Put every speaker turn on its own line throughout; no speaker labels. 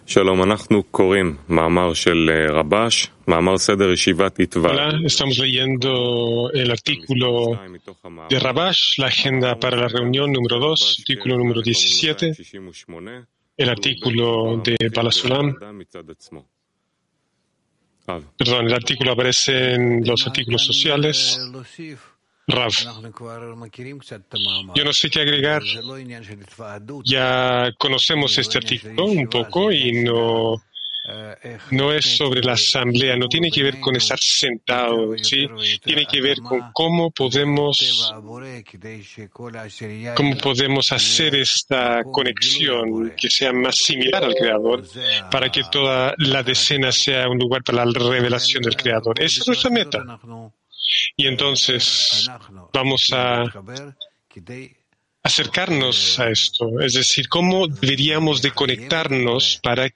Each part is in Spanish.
שלום, אנחנו קוראים מאמר של רבש, מאמר סדר ישיבת יתב"ר.
Hola, estamos leyendo el artículo de Rabash, la agenda para la reunión número 2, artículo número 17, el artículo de Balasulam. Perdón, el artículo aparece en los artículos sociales. Rav. Yo no sé qué agregar. Ya conocemos este artículo un poco y no es sobre la asamblea, no tiene que ver con estar sentado, ¿sí? Tiene que ver con cómo podemos hacer esta conexión que sea más similar al Creador para que toda la decena sea un lugar para la revelación del Creador. Esa es nuestra meta. Y entonces vamos a acercarnos a esto, es decir, cómo deberíamos de conectarnos para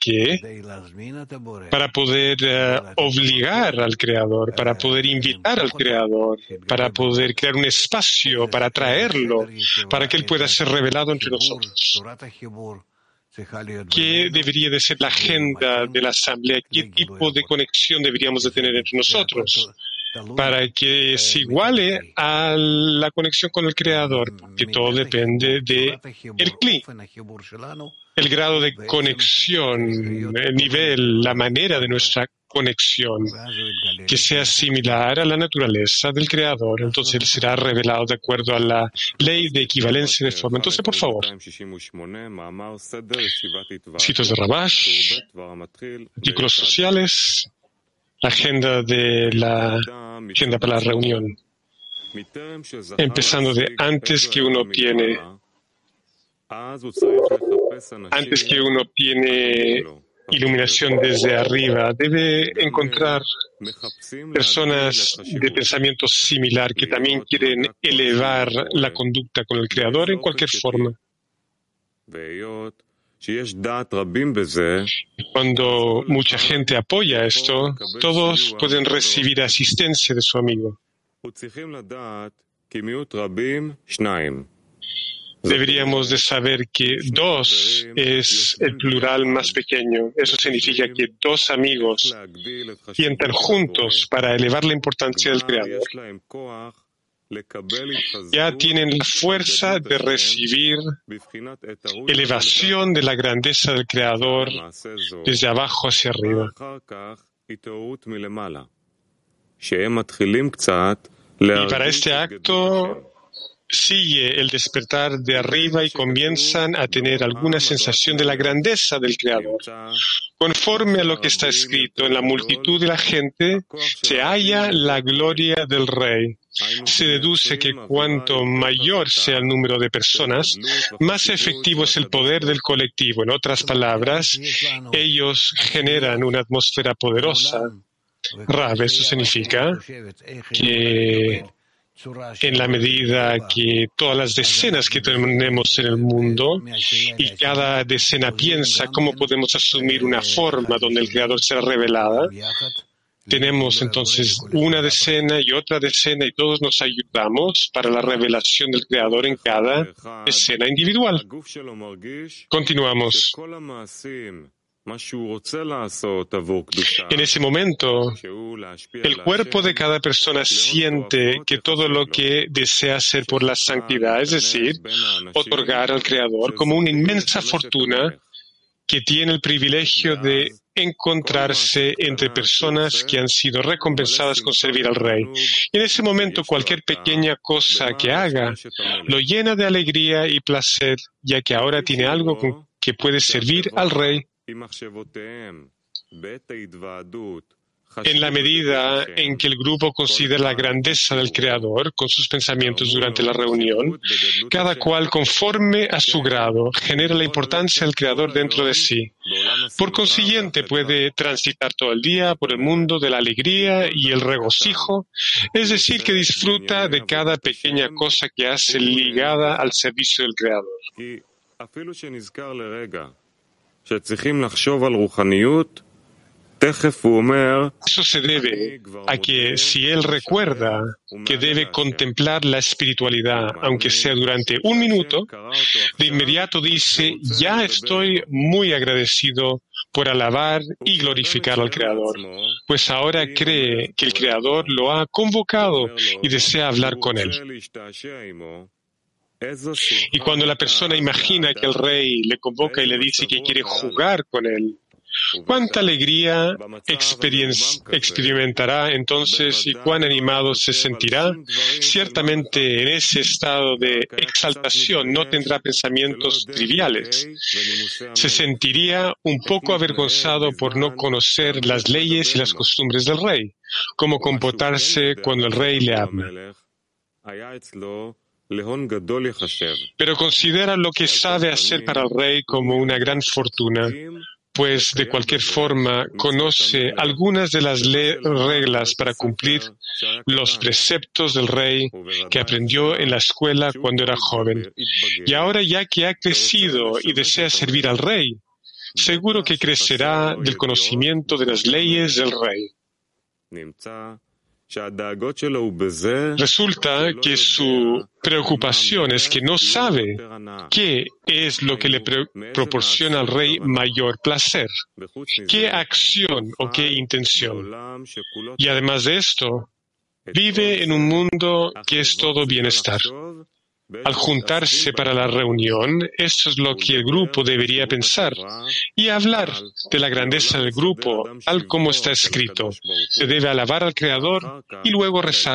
poder obligar al Creador, para poder invitar al Creador, para poder crear un espacio, para atraerlo, para que Él pueda ser revelado entre nosotros. ¿Qué debería de ser la agenda de la asamblea? ¿Qué tipo de conexión deberíamos de tener entre nosotros? Para que se iguale a la conexión con el Creador, porque todo depende de el Kli, el grado de conexión, el nivel, la manera de nuestra conexión, que sea similar a la naturaleza del Creador. Entonces Él será revelado de acuerdo a la ley de equivalencia de forma. Entonces, por favor, citos de Rabash, artículos sociales, agenda de la agenda para la reunión, empezando de antes que uno obtiene iluminación desde arriba, debe encontrar personas de pensamiento similar que también quieren elevar la conducta con el Creador en cualquier forma. Cuando mucha gente apoya esto, todos pueden recibir asistencia de su amigo. Deberíamos de saber que dos es el plural más pequeño. Eso significa que dos amigos sientan juntos para elevar la importancia del Creador. Ya tienen la fuerza de recibir elevación de la grandeza del Creador desde abajo hacia arriba. Y para este acto sigue el despertar de arriba y comienzan a tener alguna sensación de la grandeza del Creador. Conforme a lo que está escrito, en la multitud de la gente se halla la gloria del Rey. Se deduce que cuanto mayor sea el número de personas, más efectivo es el poder del colectivo. En otras palabras, ellos generan una atmósfera poderosa. Rav, eso significa que en la medida que todas las decenas que tenemos en el mundo y cada decena piensa cómo podemos asumir una forma donde el Creador será revelada, tenemos entonces una decena y otra decena y todos nos ayudamos para la revelación del Creador en cada escena individual. Continuamos. En ese momento, el cuerpo de cada persona siente que todo lo que desea hacer por la santidad, es decir, otorgar al Creador como una inmensa fortuna que tiene el privilegio de encontrarse entre personas que han sido recompensadas con servir al Rey. Y en ese momento, cualquier pequeña cosa que haga lo llena de alegría y placer, ya que ahora tiene algo con que puede servir al Rey. En la medida en que el grupo considera la grandeza del Creador con sus pensamientos durante la reunión, cada cual, conforme a su grado, genera la importancia del Creador dentro de sí. Por consiguiente, puede transitar todo el día por el mundo de la alegría y el regocijo, es decir, que disfruta de cada pequeña cosa que hace ligada al servicio del Creador. Eso se debe a que si él recuerda que debe contemplar la espiritualidad, aunque sea durante un minuto, de inmediato dice, ya estoy muy agradecido por alabar y glorificar al Creador, pues ahora cree que el Creador lo ha convocado y desea hablar con él. Y cuando la persona imagina que el rey le convoca y le dice que quiere jugar con él, ¿cuánta alegría experimentará entonces y cuán animado se sentirá? Ciertamente en ese estado de exaltación no tendrá pensamientos triviales. Se sentiría un poco avergonzado por no conocer las leyes y las costumbres del rey, cómo comportarse cuando el rey le habla. Pero considera lo que sabe hacer para el rey como una gran fortuna, pues de cualquier forma conoce algunas de las reglas para cumplir los preceptos del rey que aprendió en la escuela cuando era joven. Y ahora ya que ha crecido y desea servir al rey, seguro que crecerá del conocimiento de las leyes del rey. Resulta que su preocupación es que no sabe qué es lo que le proporciona al rey mayor placer, qué acción o qué intención. Y además de esto, vive en un mundo que es todo bienestar. Al juntarse para la reunión, esto es lo que el grupo debería pensar y hablar de la grandeza del grupo, tal como está escrito. Se debe alabar al Creador y luego rezar.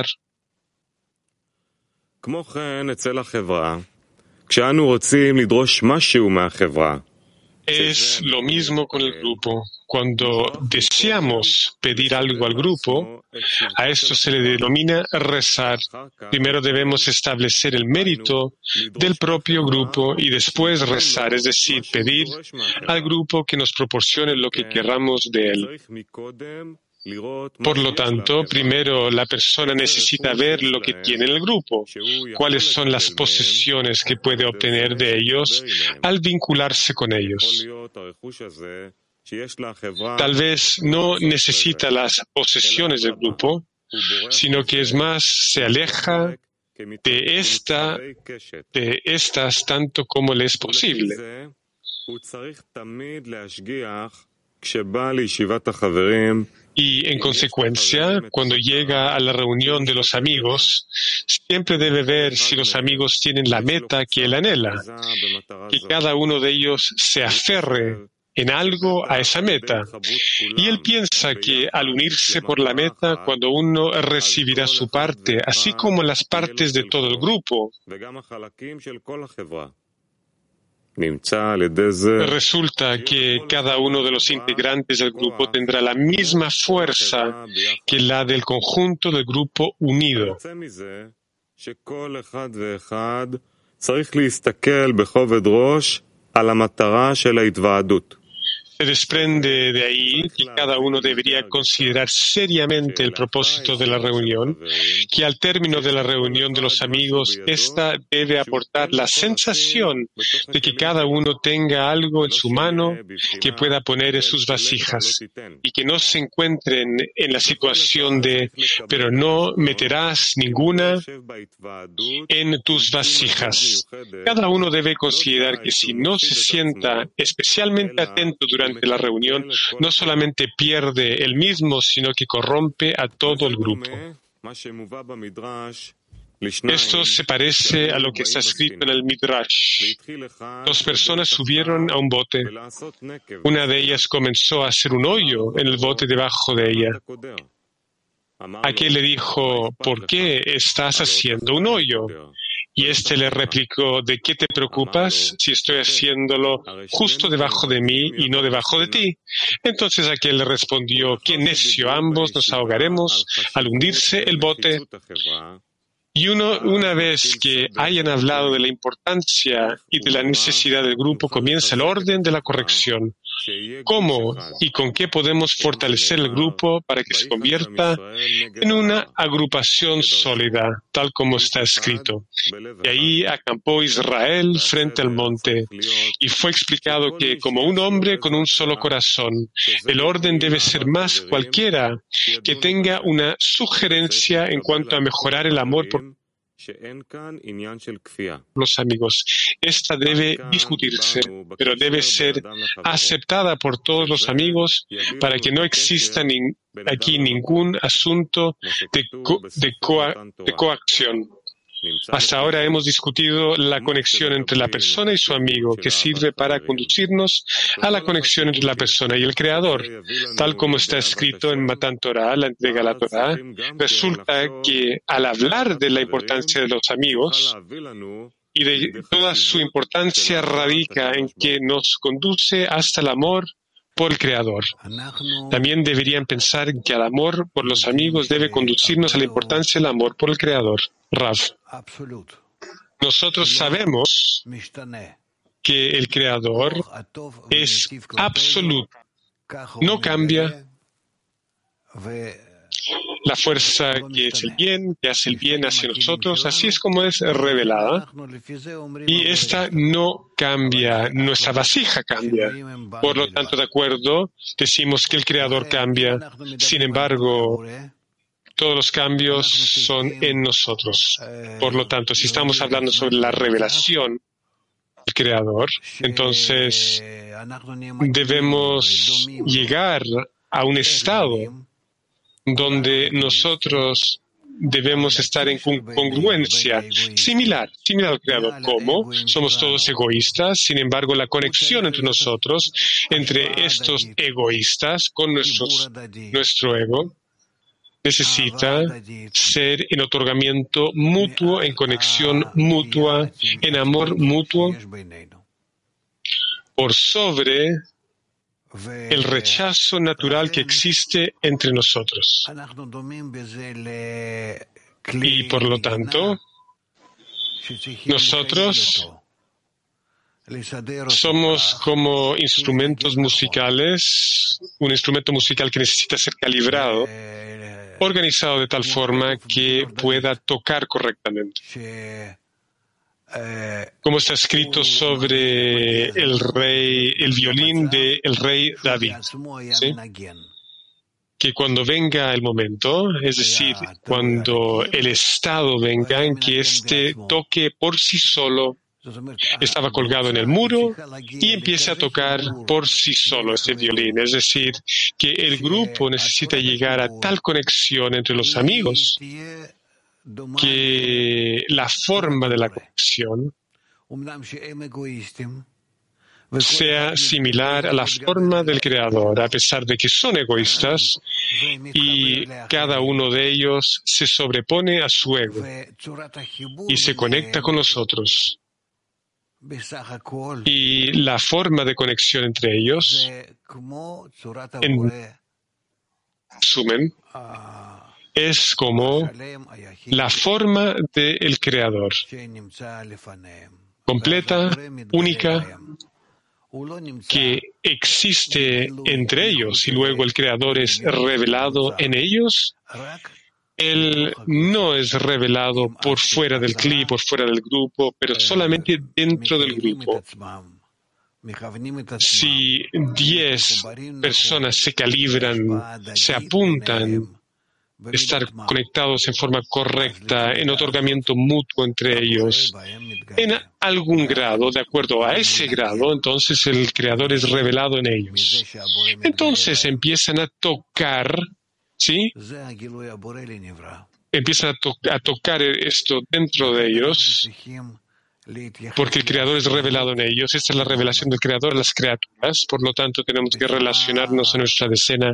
Es lo mismo con el grupo. Cuando deseamos pedir algo al grupo, a esto se le denomina rezar. Primero debemos establecer el mérito del propio grupo y después rezar, es decir, pedir al grupo que nos proporcione lo que querramos de él. Por lo tanto, primero la persona necesita ver lo que tiene el grupo, cuáles son las posesiones que puede obtener de ellos al vincularse con ellos. Tal vez no necesita las posesiones del grupo, sino que es más, se aleja de estas tanto como le es posible. Y en consecuencia, cuando llega a la reunión de los amigos, siempre debe ver si los amigos tienen la meta que él anhela, que cada uno de ellos se aferre en algo a esa meta. Y él piensa que al unirse por la meta, cuando uno recibirá su parte, así como las partes de todo el grupo, resulta que cada uno de los integrantes del grupo tendrá la misma fuerza que la del conjunto del grupo unido. Se desprende de ahí que cada uno debería considerar seriamente el propósito de la reunión, que al término de la reunión de los amigos, ésta debe aportar la sensación de que cada uno tenga algo en su mano que pueda poner en sus vasijas y que no se encuentren en la situación de «pero no meterás ninguna en tus vasijas». Cada uno debe considerar que si no se sienta especialmente atento durante la reunión, no solamente pierde él mismo, sino que corrompe a todo el grupo. Esto se parece a lo que está escrito en el Midrash. Dos personas subieron a un bote. Una de ellas comenzó a hacer un hoyo en el bote debajo de ella. Aquel le dijo, ¿por qué estás haciendo un hoyo? Y éste le replicó, ¿de qué te preocupas si estoy haciéndolo justo debajo de mí y no debajo de ti? Entonces aquel le respondió, qué necio, ambos nos ahogaremos al hundirse el bote. Y una vez que hayan hablado de la importancia y de la necesidad del grupo, comienza el orden de la corrección. ¿Cómo y con qué podemos fortalecer el grupo para que se convierta en una agrupación sólida, tal como está escrito? Y ahí acampó Israel frente al monte, y fue explicado que, como un hombre con un solo corazón, el orden debe ser más cualquiera que tenga una sugerencia en cuanto a mejorar el amor por los amigos. Esta debe discutirse, pero debe ser aceptada por todos los amigos para que no exista aquí ningún asunto de coacción. Hasta ahora hemos discutido la conexión entre la persona y su amigo, que sirve para conducirnos a la conexión entre la persona y el Creador. Tal como está escrito en Matan Torah, la entrega a la Torah, resulta que al hablar de la importancia de los amigos y de toda su importancia radica en que nos conduce hasta el amor por el Creador. También deberían pensar que el amor por los amigos debe conducirnos a la importancia del amor por el Creador. Rav. Nosotros sabemos que el Creador es absoluto, no cambia. La fuerza que es el bien, que hace el bien hacia nosotros, así es como es revelada. Y esta no cambia, nuestra vasija cambia. Por lo tanto, de acuerdo, decimos que el Creador cambia. Sin embargo, todos los cambios son en nosotros. Por lo tanto, si estamos hablando sobre la revelación del Creador, entonces debemos llegar a un estado donde nosotros debemos estar en congruencia, similar al Creador. ¿Cómo? Somos todos egoístas, sin embargo, la conexión entre nosotros, entre estos egoístas con nuestro ego, necesita ser en otorgamiento mutuo, en conexión mutua, en amor mutuo, por sobre el rechazo natural que existe entre nosotros. Y por lo tanto, nosotros somos como instrumentos musicales, un instrumento musical que necesita ser calibrado, organizado de tal forma que pueda tocar correctamente. Como está escrito sobre el violín del rey David, ¿sí? Que cuando venga el momento, es decir, cuando el estado venga en que éste toque por sí solo, estaba colgado en el muro y empieza a tocar por sí solo este violín. Es decir, que el grupo necesita llegar a tal conexión entre los amigos que la forma de la conexión sea similar a la forma del Creador, a pesar de que son egoístas y cada uno de ellos se sobrepone a su ego y se conecta con los otros. Y la forma de conexión entre ellos, en resumen, es como la forma del Creador, completa, única, que existe entre ellos y luego el Creador es revelado en ellos. Él no es revelado por fuera del cli, por fuera del grupo, pero solamente dentro del grupo. Si 10 personas se calibran, se apuntan, estar conectados en forma correcta, en otorgamiento mutuo entre ellos, en algún grado, de acuerdo a ese grado, entonces el Creador es revelado en ellos. Entonces empiezan a tocar, ¿sí? Empiezan a tocar esto dentro de ellos, porque el Creador es revelado en ellos. Esta es la revelación del Creador a las criaturas. Por lo tanto, tenemos que relacionarnos en nuestra decena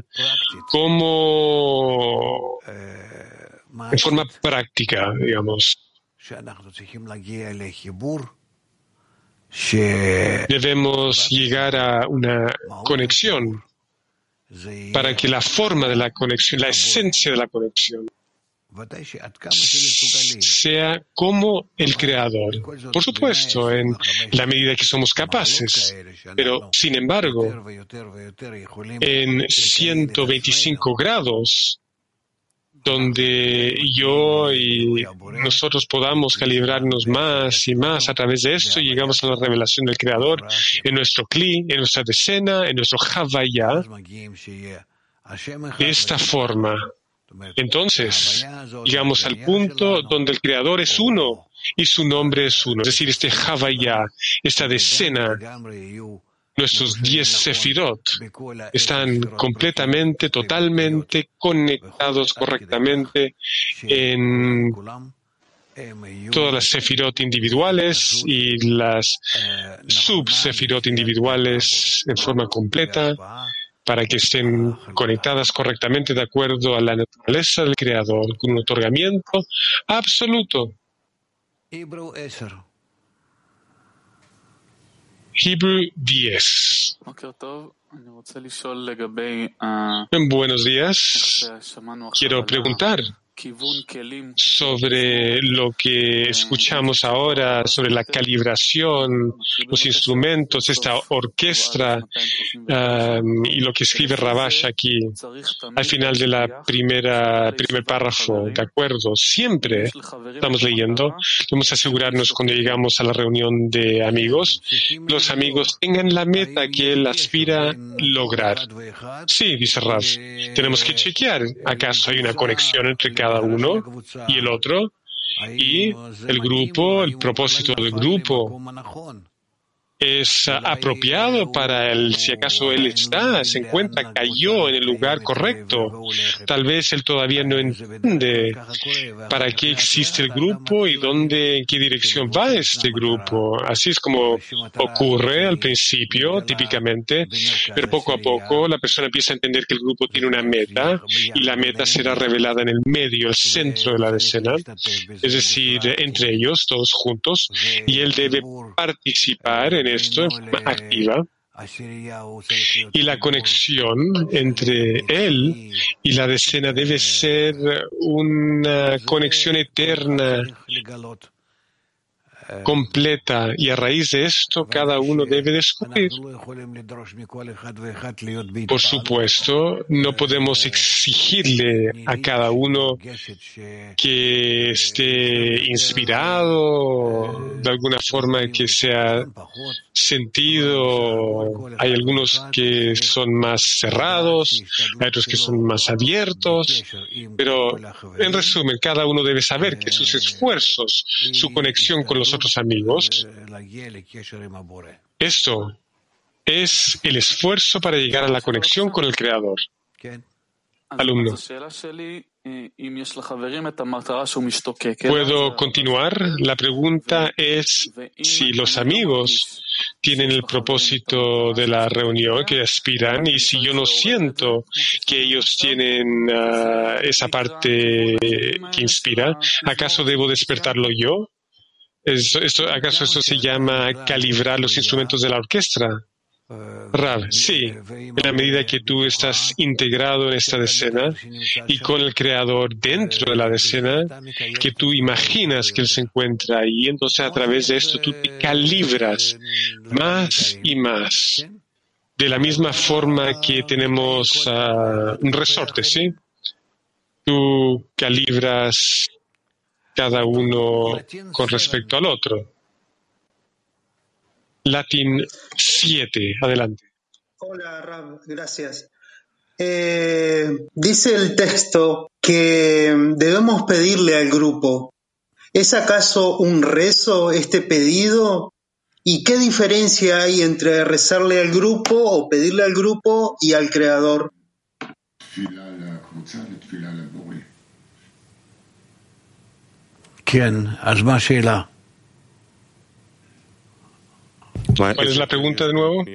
como en forma práctica, digamos. Debemos llegar a una conexión para que la forma de la conexión, la esencia de la conexión, sea como el Creador. Por supuesto, en la medida que somos capaces. Pero, sin embargo, en 125 grados, donde yo y nosotros podamos calibrarnos más y más a través de esto, llegamos a la revelación del Creador en nuestro Kli, en nuestra decena, en nuestro Havaya. De esta forma, Entonces, llegamos al punto donde el Creador es uno y su nombre es uno. Es decir, este Havaya, esta decena, nuestros 10 Sefirot, están completamente, totalmente conectados correctamente en todas las Sefirot individuales y las sub-Sefirot individuales en forma completa, para que estén conectadas correctamente de acuerdo a la naturaleza del Creador, con un otorgamiento absoluto. Hebrew 10. Buenos días. Quiero preguntar sobre lo que escuchamos ahora, sobre la calibración, los instrumentos, esta orquesta y lo que escribe Rabash aquí al final de la primer párrafo. De acuerdo, siempre estamos leyendo, debemos asegurarnos cuando llegamos a la reunión de amigos, los amigos tengan la meta que él aspira lograr. Sí, dice Rav, tenemos que chequear, ¿acaso hay una conexión entre cada uno y el otro? Y el grupo, el propósito del grupo es apropiado para él, si acaso él se encuentra, cayó en el lugar correcto. Tal vez él todavía no entiende para qué existe el grupo y en qué dirección va este grupo. Así es como ocurre al principio, típicamente, pero poco a poco la persona empieza a entender que el grupo tiene una meta y la meta será revelada en el medio, el centro de la decena, es decir, entre ellos, todos juntos, y él debe participar en esto en forma activa, y la conexión entre él y la decena debe ser una conexión eterna, completa, y a raíz de esto cada uno debe descubrir. Por supuesto, no podemos exigirle a cada uno que esté inspirado de alguna forma, que sea sentido. Hay algunos que son más cerrados, hay otros que son más abiertos, pero en resumen, cada uno debe saber que sus esfuerzos, su conexión con los otros amigos, esto es el esfuerzo para llegar a la conexión con el Creador. Alumno. ¿Puedo continuar? La pregunta es si los amigos tienen el propósito de la reunión que aspiran, y si yo no siento que ellos tienen esa parte que inspira, ¿acaso debo despertarlo yo? ¿Acaso esto se llama calibrar los instrumentos de la orquesta? Rav, sí, en la medida que tú estás integrado en esta decena y con el Creador dentro de la decena, que tú imaginas que Él se encuentra ahí, entonces a través de esto tú te calibras más y más, de la misma forma que tenemos un resorte, ¿sí? Tú calibras cada uno con respecto al otro. Latín 7, adelante.
Hola, Rab, gracias. Dice el texto que debemos pedirle al grupo. ¿Es acaso un rezo este pedido? ¿Y qué diferencia hay entre rezarle al grupo o pedirle al grupo y al Creador?
¿Cuál es la pregunta de nuevo?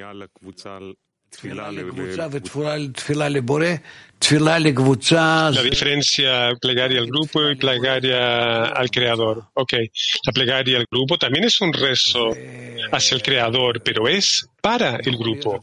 La diferencia plegaria al grupo y plegaria al Creador. Ok, la plegaria al grupo también es un rezo hacia el Creador, pero es para el grupo.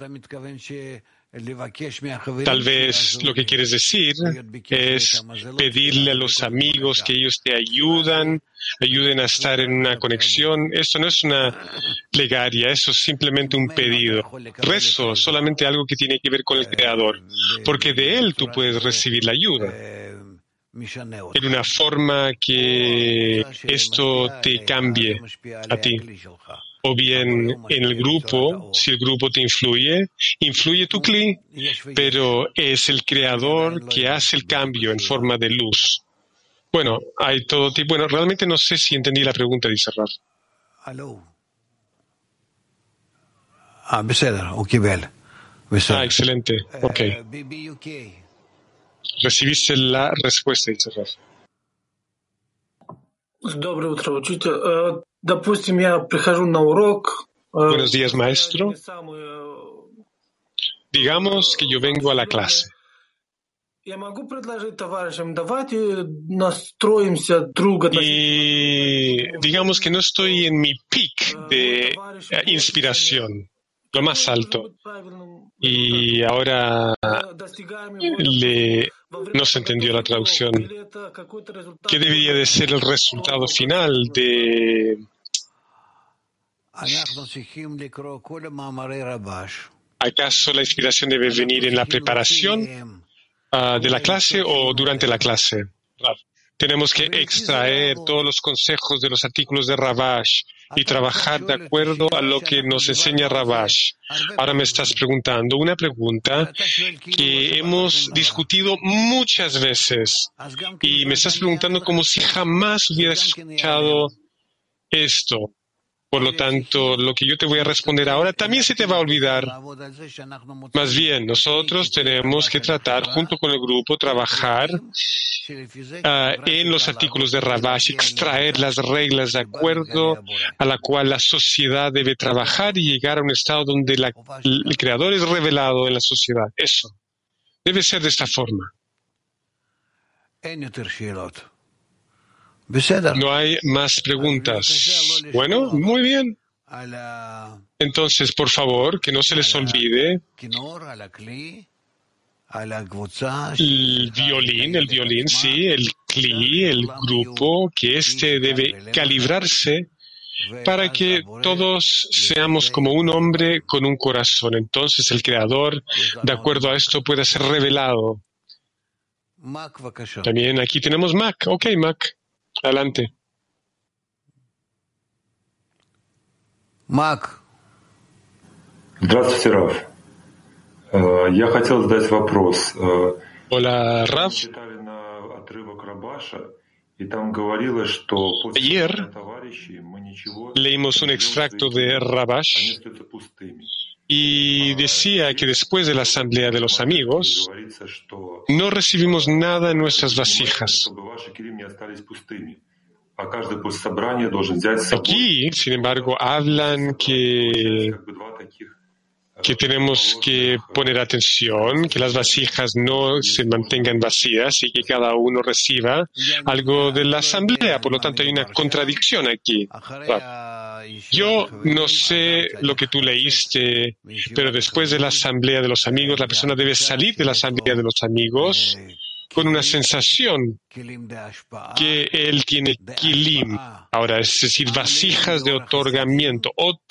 Tal vez lo que quieres decir es pedirle a los amigos que ellos te ayuden a estar en una conexión. Esto no es una plegaria, eso es simplemente un pedido. Rezo, solamente algo que tiene que ver con el Creador, porque de Él tú puedes recibir la ayuda en una forma que esto te cambie a ti. o bien en el grupo, si el grupo te influye tu Kli, pero es el creador que hace el cambio en forma de luz. Bueno, hay todo tipo. Bueno, realmente no sé si entendí la pregunta, dice Raf. Excelente. Ok. Recibiste la respuesta, dice Raf.
Доброе утро, учитель. Допустим, я прихожу на урок.
Buenos días, maestro. Digamos que yo vengo a la clase.
Я могу предложить товарищам, давайте настроимся друг
Y digamos que no estoy en mi peak de inspiración, lo más alto. Y ahora no se entendió la traducción. ¿Qué debería de ser el resultado final de... ¿Acaso la inspiración debe venir en la preparación de la clase o durante la clase? Tenemos que extraer todos los consejos de los artículos de Ravash y trabajar de acuerdo a lo que nos enseña Ravash. Ahora me estás preguntando una pregunta que hemos discutido muchas veces y me estás preguntando como si jamás hubieras escuchado esto. Por lo tanto, lo que yo te voy a responder ahora también se te va a olvidar. Más bien, nosotros tenemos que tratar junto con el grupo, trabajar en los artículos de Ravash, extraer las reglas de acuerdo a la cual la sociedad debe trabajar y llegar a un estado donde el Creador es revelado en la sociedad. Eso. Debe ser de esta forma. No hay más preguntas. Bueno, muy bien. Entonces, por favor, que no se les olvide el violín, sí, el Kli, el grupo, que debe calibrarse para que todos seamos como un hombre con un corazón. Entonces, el Creador, de acuerdo a esto, puede ser revelado. También aquí tenemos Mac. Ok, Mac. Adelante.
Мак. Здравствуйте, Раф. Я хотел задать вопрос.
Hola, Raf. Ayer leímos un extracto de Ravash y decía que después de la asamblea de los amigos no recibimos nada en nuestras vasijas. Aquí, sin embargo, hablan que tenemos que poner atención, que las vasijas no se mantengan vacías y que cada uno reciba algo de la asamblea. Por lo tanto, hay una contradicción aquí. Yo no sé lo que tú leíste, pero después de la asamblea de los amigos, la persona debe salir de la asamblea de los amigos con una sensación que él tiene kilim, ahora, es decir, vasijas de otorgamiento,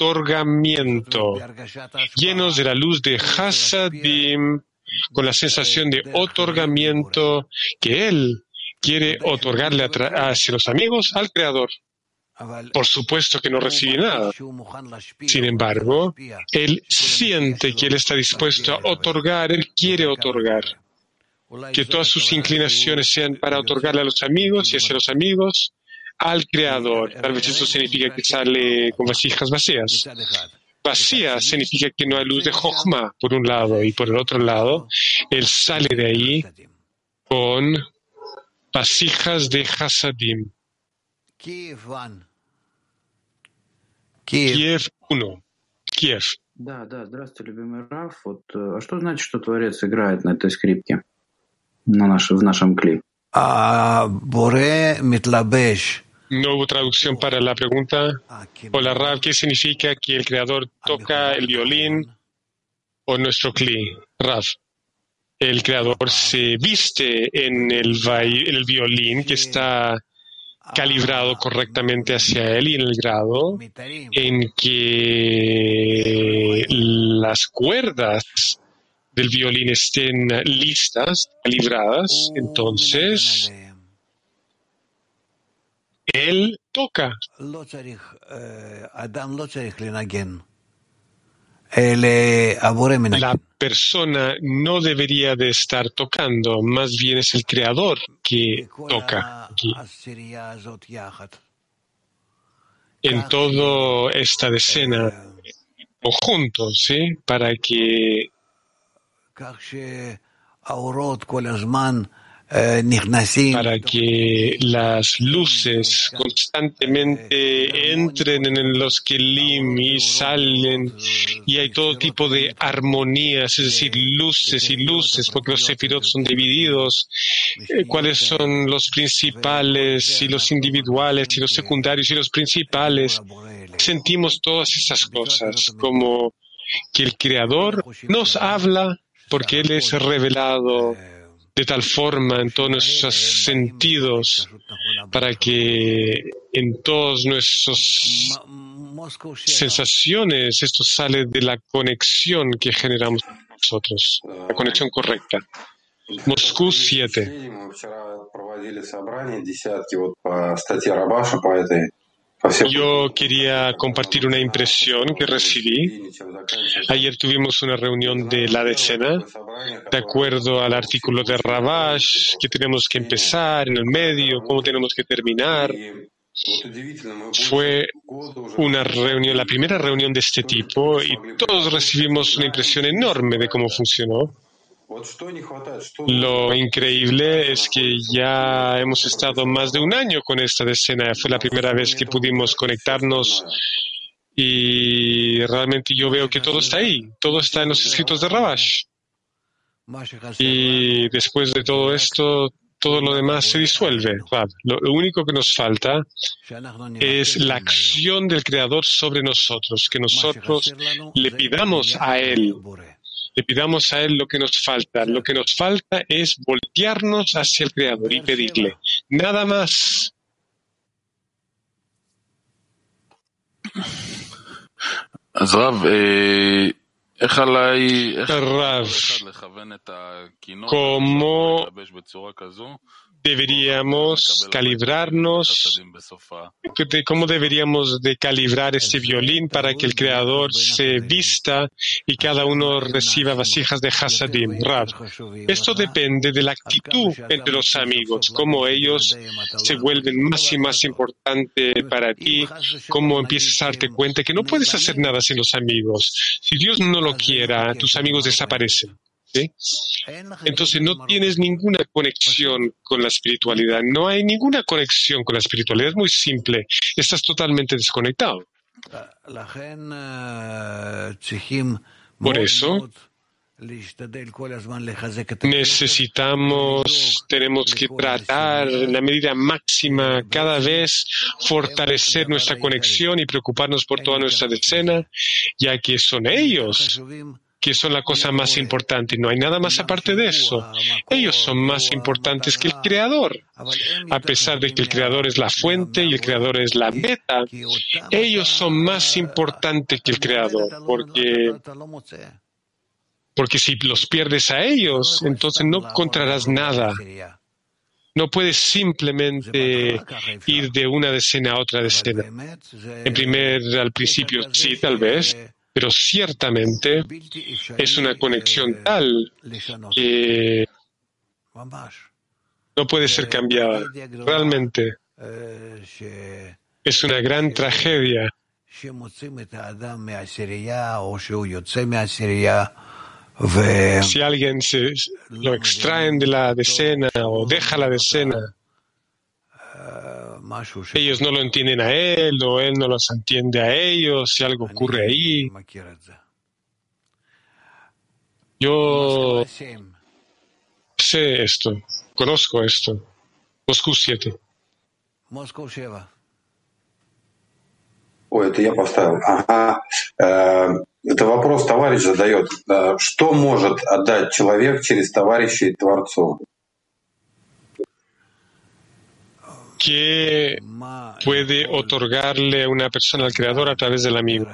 llenos de la luz de Hasadim, con la sensación de otorgamiento que él quiere otorgarle hacia los amigos al Creador. Por supuesto que no recibe nada. Sin embargo, él siente que él está dispuesto a otorgar, él quiere otorgar. Que todas sus inclinaciones sean para otorgarle a los amigos y hacia los amigos al Creador. Tal vez eso significa que sale con vasijas vacías. Vacías significa que no hay luz de Jochma, por un lado, y por el otro lado, él sale de ahí con vasijas de Hasadim. Киев 1. Киев.
Да, здравствуйте, любимый Раф. А что значит, что Творец играет на этой скрипке? В нашем Кли.
No hubo traducción para la pregunta. Hola, Rav, ¿qué significa que el Creador toca el violín o nuestro Kli? Rav, el Creador se viste en el violín que está calibrado correctamente hacia él y en el grado en que las cuerdas del violín estén listas, calibradas, entonces Él toca. La persona no debería de estar tocando, más bien es el creador que toca aquí. En toda esta decena, o juntos, ¿sí? Para que las luces constantemente entren en los kelim y salen, y hay todo tipo de armonías, es decir, luces y luces, porque los sefirot son divididos, cuáles son los principales y los individuales y los secundarios y los principales. Sentimos todas esas cosas, como que el Creador nos habla porque Él es revelado de tal forma en todos nuestros sentidos, para que en todas nuestras sensaciones esto sale de la conexión que generamos nosotros, la conexión correcta. Moscú 7. Yo quería compartir una impresión que recibí. Ayer tuvimos una reunión de la decena, de acuerdo al artículo de Rabash, que tenemos que empezar en el medio, cómo tenemos que terminar. Fue una reunión, la primera reunión de este tipo, y todos recibimos una impresión enorme de cómo funcionó. Lo increíble es que ya hemos estado más de un año con esta decena. Fue la primera vez que pudimos conectarnos y realmente yo veo que todo está ahí, todo está en los escritos de Rabash. Y después de todo esto, todo lo demás se disuelve. Lo único que nos falta es la acción del Creador sobre nosotros, que nosotros le pidamos a Él. Le pidamos a Él lo que nos falta. Lo que nos falta es voltearnos hacia el Creador y pedirle. Nada más.
Rav,
¿cómo deberíamos calibrarnos? ¿Cómo deberíamos de calibrar este violín para que el Creador se vista y cada uno reciba vasijas de Hasadim? Rav, esto depende de la actitud entre los amigos, cómo ellos se vuelven más y más importante para ti, cómo empiezas a darte cuenta que no puedes hacer nada sin los amigos. Si Dios no lo quiera, tus amigos desaparecen. ¿Sí? Entonces no tienes ninguna conexión con la espiritualidad. No hay ninguna conexión con la espiritualidad. Es muy simple. Estás totalmente desconectado. Por eso tenemos que tratar en la medida máxima cada vez fortalecer nuestra conexión y preocuparnos por toda nuestra decena, ya que son ellos que son la cosa más importante. No hay nada más aparte de eso. Ellos son más importantes que el Creador. A pesar de que el Creador es la fuente y el Creador es la meta, ellos son más importantes que el Creador, porque si los pierdes a ellos, entonces no encontrarás nada. No puedes simplemente ir de una decena a otra decena. Al principio sí, tal vez, pero ciertamente es una conexión tal que no puede ser cambiada. Realmente es una gran tragedia. Si alguien lo extraen de la decena o deja la decena, ellos no lo entienden a él o él no los entiende a ellos, si algo ocurre ahí. Yo sé esto, conozco esto. Moscú 7.
Ой, это я поставил. Ага. Это вопрос товарищ задает. Что может отдать человек через товарищей Творцу?
¿Qué puede otorgarle a una persona al Creador a través del amigo?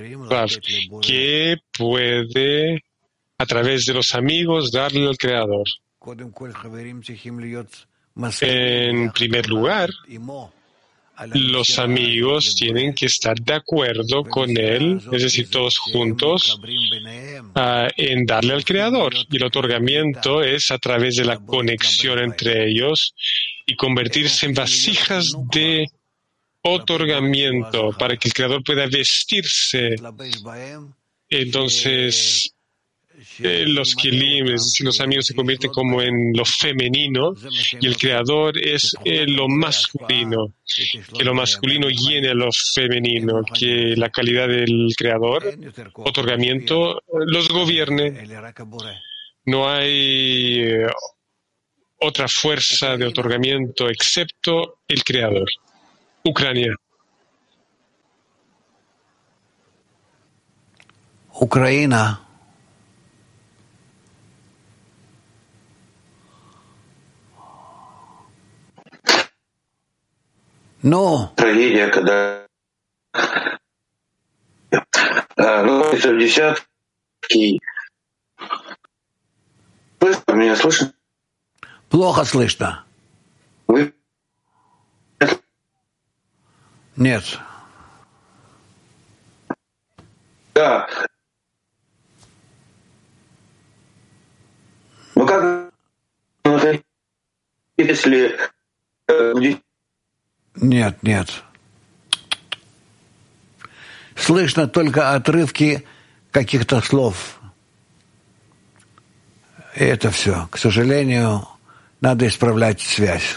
¿Qué puede, a través de los amigos, darle al Creador? En primer lugar, los amigos tienen que estar de acuerdo con él, es decir, todos juntos, en darle al Creador. Y el otorgamiento es a través de la conexión entre ellos y convertirse en vasijas de otorgamiento para que el Creador pueda vestirse. Entonces, los kilim, es decir, los amigos se convierten como en lo femenino y el Creador es lo masculino. Que lo masculino llene a lo femenino, que la calidad del Creador, otorgamiento, los gobierne. No hay otra fuerza de otorgamiento excepto el Creador. Ucrania.
Ucrania. No.
Трагедия, когда в десятки. Меня слышно?
Плохо слышно.
Вы?
Нет.
Да. Ну как, если
Нет, нет. Слышно только отрывки каких-то слов. И это все. К сожалению, надо исправлять связь.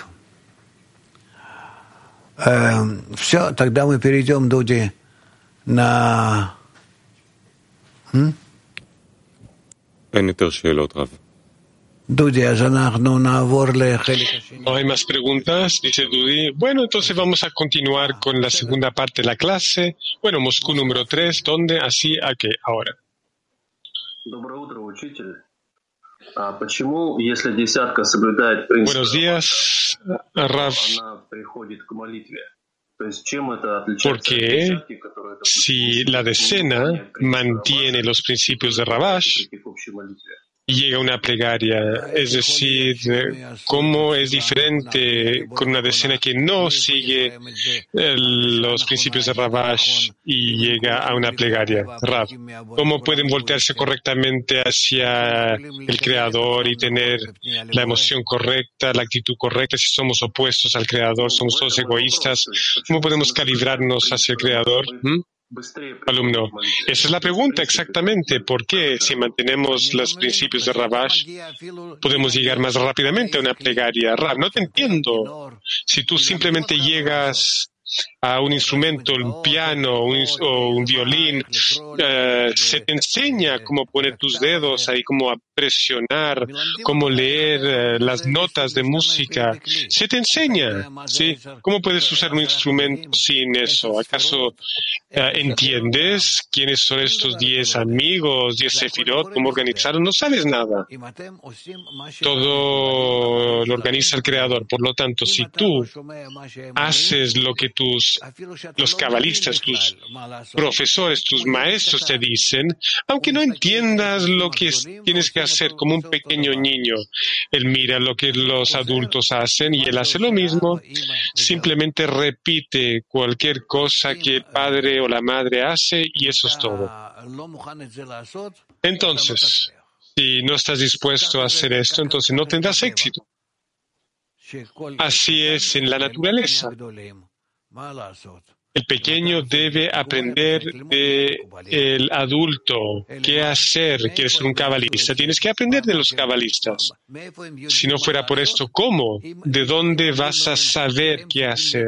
Все, тогда мы перейдем, Дуди, на...
אין יותר שאלות, רב.
Дуди, אז אנחנו נעבור לחלק השני.
No hay más preguntas, dice Dudi. Bueno, entonces vamos a continuar con la segunda parte de la clase. Bueno, Moscú número 3, ¿dónde? Así, ¿a qué? Ahora. Buenos días, Rav. Porque si la decena mantiene los principios de Rabash, llega una plegaria, es decir, cómo es diferente con una decena que no sigue los principios de Rabash y llega a una plegaria. Rav, ¿cómo pueden voltearse correctamente hacia el Creador y tener la emoción correcta, la actitud correcta? Si somos opuestos al Creador, somos todos egoístas, ¿cómo podemos calibrarnos hacia el Creador? Alumno, esa es la pregunta exactamente. ¿Por qué si mantenemos los principios de Rabash podemos llegar más rápidamente a una plegaria? Rav, no te entiendo. Si tú simplemente llegas a un instrumento, un piano o un violín, se te enseña cómo poner tus dedos ahí, cómo presionar, cómo leer las notas de música. Se te enseña, ¿sí? ¿Cómo puedes usar un instrumento sin eso? ¿Acaso entiendes quiénes son estos 10 amigos, 10 sefirot, cómo organizaron? No sabes nada. Todo lo organiza el Creador. Por lo tanto, si tú haces lo que los cabalistas, tus profesores, tus maestros te dicen, aunque no entiendas lo que tienes que hacer como un pequeño niño, él mira lo que los adultos hacen y él hace lo mismo, simplemente repite cualquier cosa que el padre o la madre hace y eso es todo. Entonces, si no estás dispuesto a hacer esto, entonces no tendrás éxito. Así es en la naturaleza. El pequeño debe aprender del adulto qué hacer. ¿Quieres ser un cabalista? Tienes que aprender de los cabalistas. Si no fuera por esto, ¿cómo? ¿De dónde vas a saber qué hacer?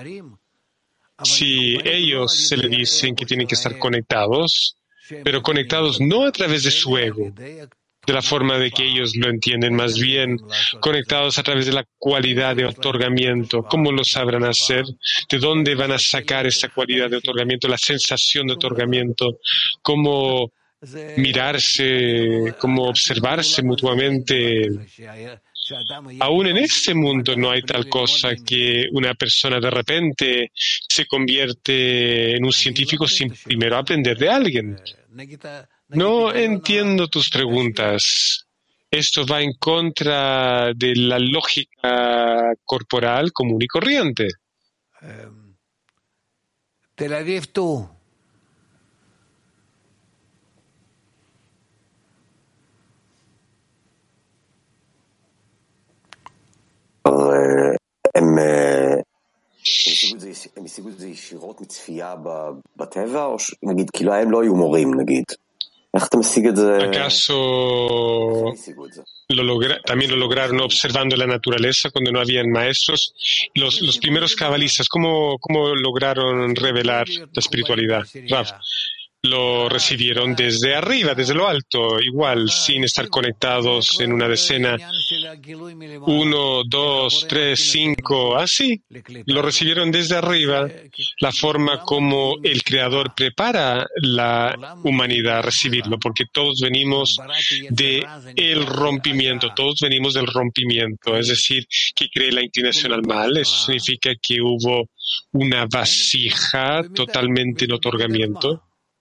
Si ellos se le dicen que tienen que estar conectados, pero conectados no a través de su ego, de la forma de que ellos lo entienden, más bien conectados a través de la cualidad de otorgamiento. ¿Cómo lo sabrán hacer? ¿De dónde van a sacar esa cualidad de otorgamiento, la sensación de otorgamiento? ¿Cómo mirarse, cómo observarse mutuamente? Aún en este mundo no hay tal cosa que una persona de repente se convierte en un científico sin primero aprender de alguien. No entiendo tus preguntas. Esto va en contra de la lógica corporal común y corriente.
Tel Aviv tú.
הם השיגו את זה ישירות מצפייה בטבע, או נגיד, כאילו הם לא היו מורים, נגיד. איך אתה משיג את זה?
¿Acaso también lo lograron observando la naturaleza cuando no habían maestros? Los primeros cabalistas, ¿cómo lograron revelar la espiritualidad? Rav, lo recibieron desde arriba, desde lo alto, igual, sin estar conectados en una decena. 1, 2, 3, 5, así. Lo recibieron desde arriba. La forma como el Creador prepara la humanidad a recibirlo, porque todos venimos del rompimiento, es decir, que cree la inclinación al mal. Eso significa que hubo una vasija totalmente en otorgamiento.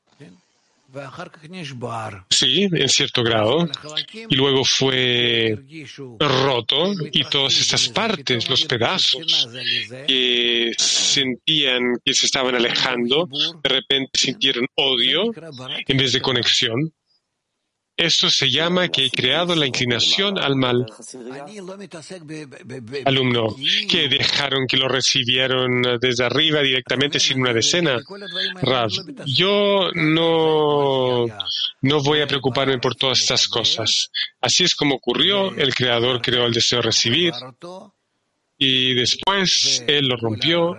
Sí, en cierto grado. Y luego fue roto y todas estas partes, los pedazos que sentían que se estaban alejando, de repente sintieron odio en vez de conexión. Esto se llama que he creado la inclinación al mal. Alumno, que dejaron que lo recibieron desde arriba directamente sin una decena. Rav, yo no voy a preocuparme por todas estas cosas. Así es como ocurrió. El Creador creó el deseo de recibir y después Él lo rompió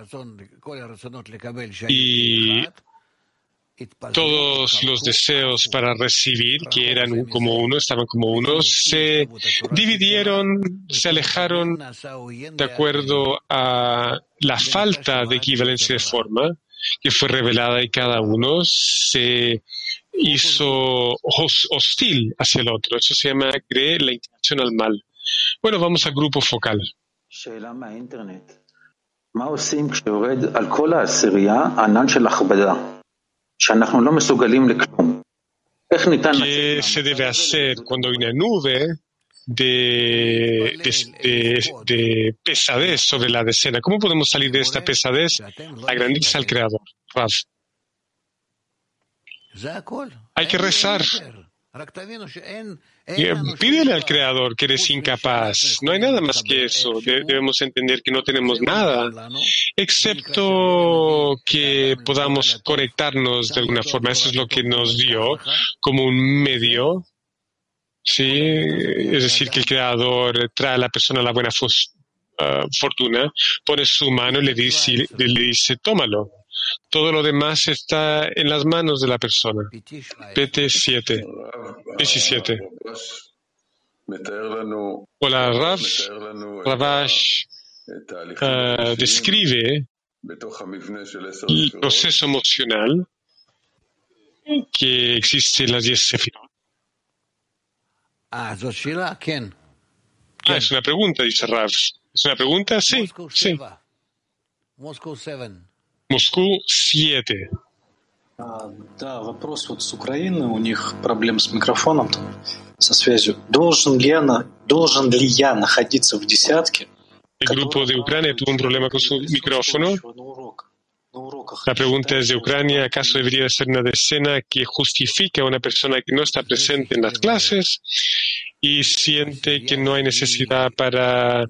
y todos los deseos para recibir, que eran como uno, estaban como uno, se dividieron, se alejaron de acuerdo a la falta de equivalencia de forma que fue revelada y cada uno se hizo hostil hacia el otro. Eso se llama creer la inclinación al mal. Bueno, vamos al grupo focal. ¿Qué se debe hacer cuando hay una nube de pesadez sobre la decena? ¿Cómo podemos salir de esta pesadez? Agrandiza al Creador. Rav. Hay que rezar. Pídele al Creador que eres incapaz. No hay nada más que eso. Debemos entender que no tenemos nada, excepto que podamos conectarnos de alguna forma. Eso es lo que nos dio como un medio. Sí, es decir, que el Creador trae a la persona la buena fortuna, pone su mano y le dice, tómalo. Todo lo demás está en las manos de la persona. PT7. 17. Hola, Rav. Ravash describe el proceso emocional que existe en las 10 sefirot. Es una pregunta, dice Rav. ¿Es una pregunta? Sí, sí. Moscú 7.
Да, вопрос вот с Украины, у них проблемы с микрофоном, со связью. Должен ли я находиться в десятке?
El grupo de Ucrania tuvo un problema con su micrófono. La pregunta es de Ucrania, ¿acaso debería ser una decena que justifica a una persona que no está presente en las clases y siente que no hay necesidad para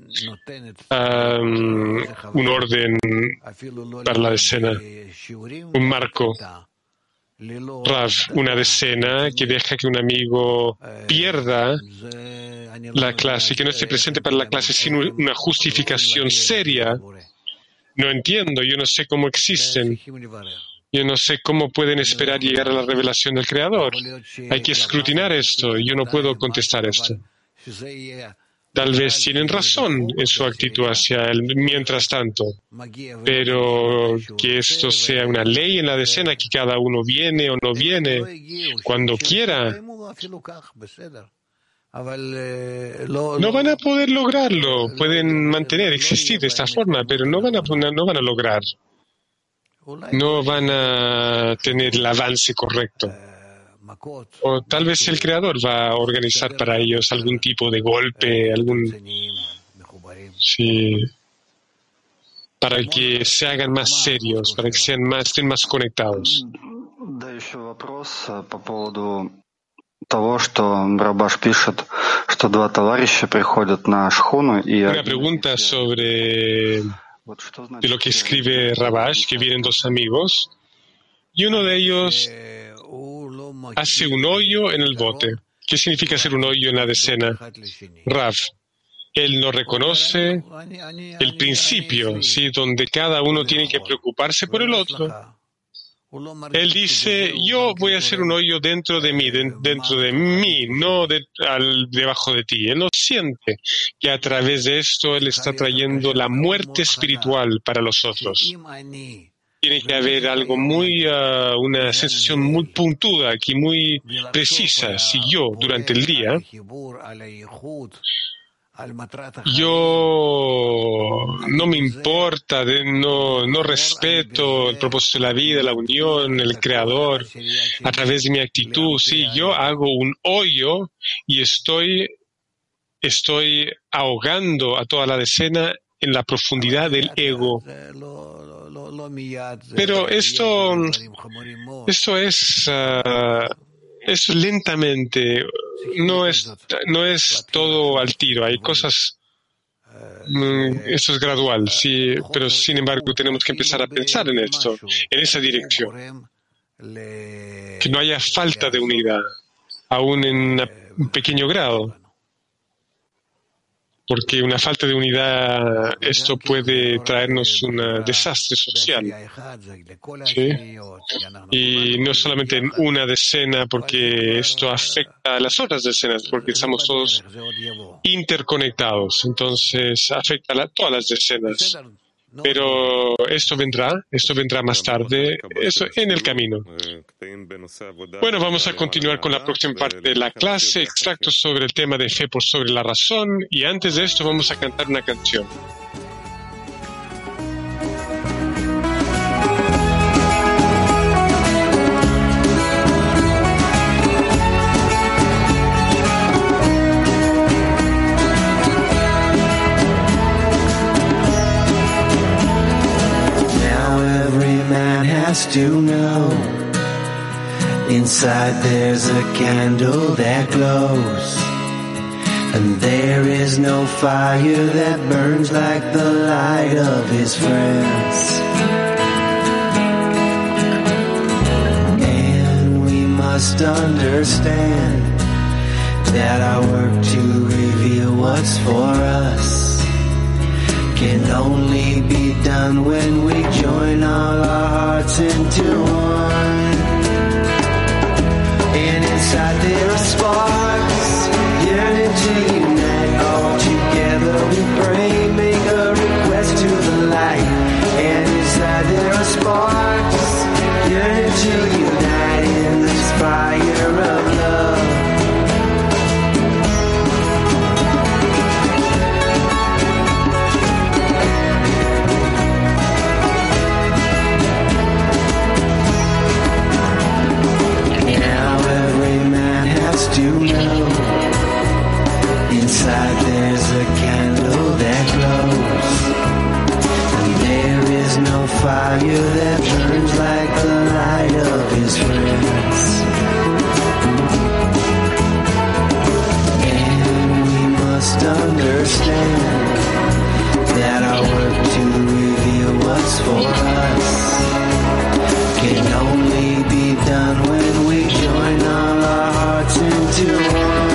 un orden para la decena, un marco? Rav, una decena que deja que un amigo pierda la clase y que no esté presente para la clase sin una justificación seria. No entiendo, yo no sé cómo existen. Yo no sé cómo pueden esperar llegar a la revelación del Creador. Hay que escrutinar esto. Yo no puedo contestar esto. Tal vez tienen razón en su actitud hacia él mientras tanto, pero que esto sea una ley en la decena, que cada uno viene o no viene cuando quiera. No van a poder lograrlo. Pueden mantener, existir de esta forma, pero no van a lograr. No van a tener el avance correcto. O tal vez el Creador va a organizar para ellos algún tipo de golpe, Sí. para que se hagan más serios, para que estén más conectados.
Да, еще вопрос по поводу того, что Рабаш пишет, что два товарища приходят на шхуну и...
Una pregunta sobre de lo que escribe Rabash, que vienen dos amigos, y uno de ellos hace un hoyo en el bote. ¿Qué significa hacer un hoyo en la decena? Rav, él no reconoce el principio, ¿sí? Donde cada uno tiene que preocuparse por el otro. Él dice, yo voy a hacer un hoyo dentro de mí, no debajo de ti. Él no siente que a través de esto él está trayendo la muerte espiritual para los otros. Tiene que haber algo una sensación muy puntuda aquí, muy precisa. Si yo, durante el día, yo no me importa, no respeto el propósito de la vida, la unión, el Creador, a través de mi actitud. Sí, yo hago un hoyo y estoy ahogando a toda la decena en la profundidad del ego. Pero esto es lentamente, no es todo al tiro, hay cosas, esto es gradual, sí, pero sin embargo tenemos que empezar a pensar en esto, en esa dirección, que no haya falta de unidad, aún en un pequeño grado. Porque una falta de unidad, esto puede traernos un desastre social. ¿Sí? Y no solamente en una decena, porque esto afecta a las otras decenas, porque estamos todos interconectados. Entonces afecta a todas las decenas. Pero esto vendrá más tarde, eso en el camino. Bueno, vamos a continuar con la próxima parte de la clase, extractos sobre el tema de fe por sobre la razón, y antes de esto vamos a cantar una canción.
To know inside there's a candle that glows, and there is no fire that burns like the light of his friends. And we must understand that our work to reveal what's for us can only be done when we join all our hearts into one. And inside there are sparks yearning to unite. All together we pray, make a request to the light. And inside there are sparks yearning to unite in this fire of love. To know inside there's a candle that glows, and there is no fire that burns like the light of his friends. And we must understand that our work to reveal what's for us can only be done when we join all our hearts into one.